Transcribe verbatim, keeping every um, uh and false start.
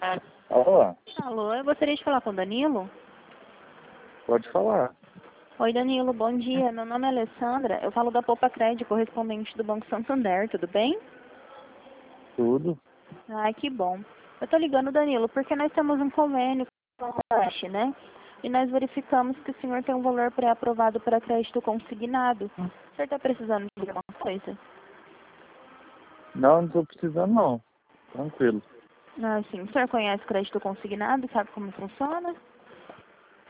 Alô, Alô, eu gostaria de falar com o Danilo. pode falar. Oi, Danilo, bom dia. Meu nome é Alessandra. Eu falo da Poupa Crédito, correspondente do Banco Santander, tudo bem? Tudo. Ai, que bom. Eu tô ligando, Danilo, porque nós temos um convênio com o Oeste, né? E nós verificamos que o senhor tem um valor pré-aprovado para crédito consignado. O senhor tá precisando de alguma coisa? Não, não tô precisando não. Tranquilo. Ah, sim. O senhor conhece crédito consignado? Sabe como funciona?